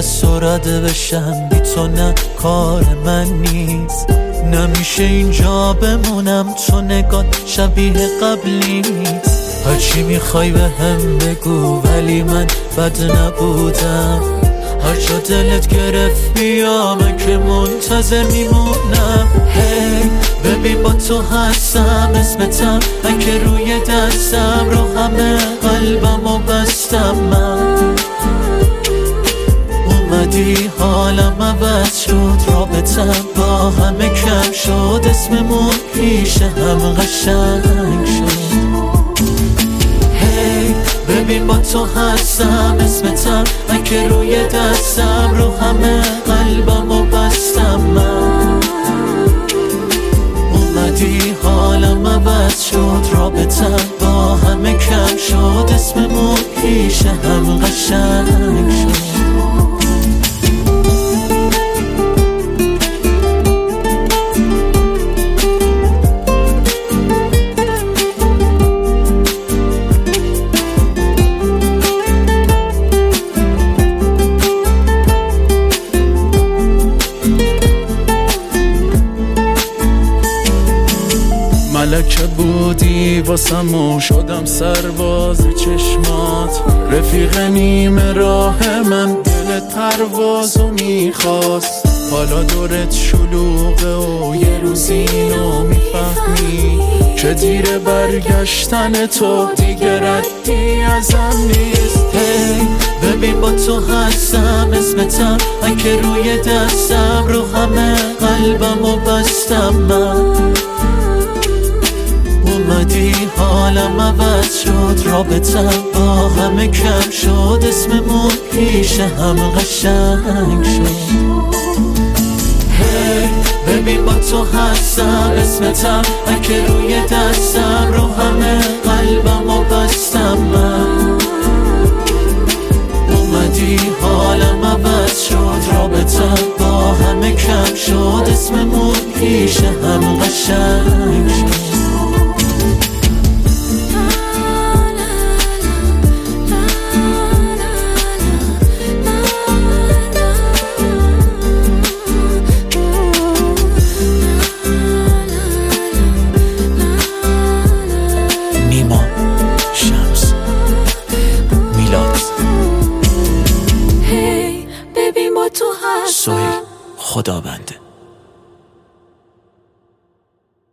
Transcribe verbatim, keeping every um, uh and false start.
از تو رده بشم، بی تو نه کار من نیست. نمیشه اینجا بمونم، تو نگات شبیه قبلی نیست. هرچی میخوای به هم بگو ولی من بد نبودم. هر جا دلت گرفت بیا، من که منتظر میمونم. هی ببین با تو هستم، اسمتم من که روی دستم، رو همه قلبم و بستم. من اومدی حالم عوض شد، رابطم با همه کم شد، اسممون پیش هم قشنگ شد. هی ببین با تو هستم، اسمتم من که روی دستم، رو همه قلبم و بستم. من اومدی حالم عوض شد، رابطم با همه کم شد، اسممون پیش هم قشنگ شد. ملکه بودی واسم و شدم سرباز چشمات، رفیق نیمه راه من، دل پروازو میخواست. حالا دورت شلوغه و یه روز اینو میفهمی که دیر برگشتن تو دیگه ردی ازم نیست. هی ببین با تو هستم، اسمتم من که روی دستم، رو همه قلبم و بستم. من اومدی حالم عوض شد، رابطم با همه کم شد، اسممون پیش هم قشنگ شد. هی ببین با تو هستم، اسمتم من که روی دستم، رو همه قلبم و بستم. من اومدی حالم عوض شد، رابطم با همه کم شد، اسممون پیش هم قشنگ شد. سهیل خدابنده.